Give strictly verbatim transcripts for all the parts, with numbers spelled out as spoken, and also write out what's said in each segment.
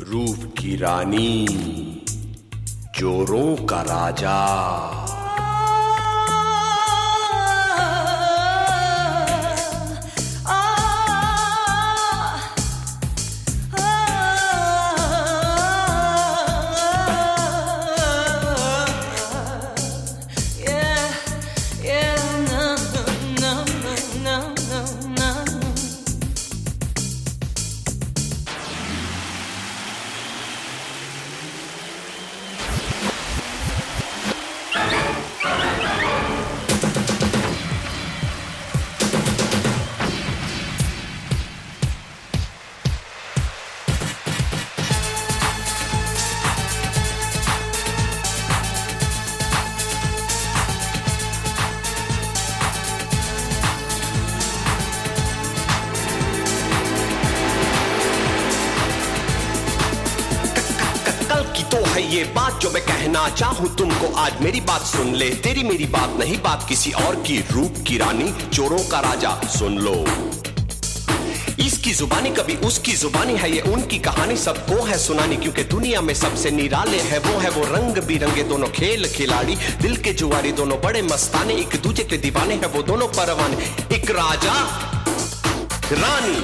रूप की रानी, चोरों का राजा। तो है ये बात जो मैं कहना चाहूं तुमको, आज मेरी बात सुन ले। तेरी मेरी बात नहीं, बात किसी और की। रूप की रानी, चोरों का राजा, सुन लो। इसकी जुबानी कभी उसकी जुबानी है, ये उनकी कहानी सबको है सुनानी। क्योंकि दुनिया में सबसे निराले है वो है वो रंग बिरंगे दोनों खेल खिलाड़ी, दिल के जुआरी दोनों बड़े मस्ताने, एक दूजे के दीवाने हैं वो दोनों परवाने। एक राजा रानी,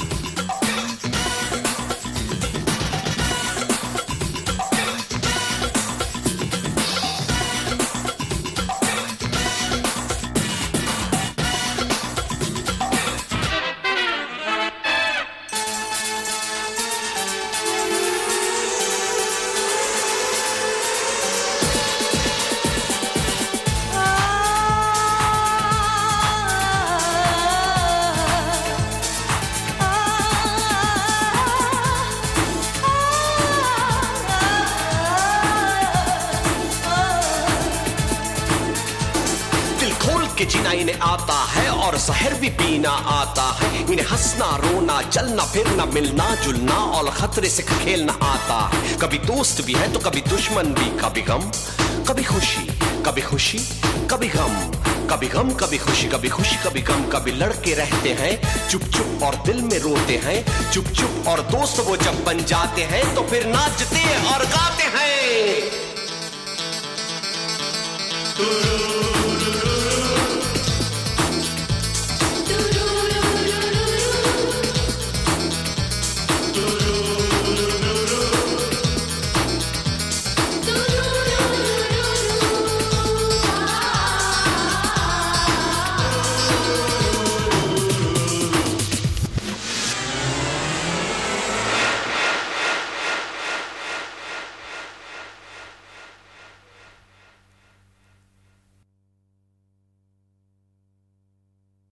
कि जीना इन्हें आता है और जहर भी पीना आता है। इन्हें हंसना रोना चलना फिरना मिलना जुलना और खतरे से खेलना आता है। कभी दोस्त भी है तो कभी दुश्मन भी, कभी गम कभी खुशी, कभी खुशी कभी गम, कभी गम कभी खुशी, कभी खुशी कभी गम। कभी लड़के रहते हैं चुप चुप और दिल में रोते हैं चुप चुप, और दोस्त वो जब बन जाते हैं तो फिर नाचते और गाते हैं।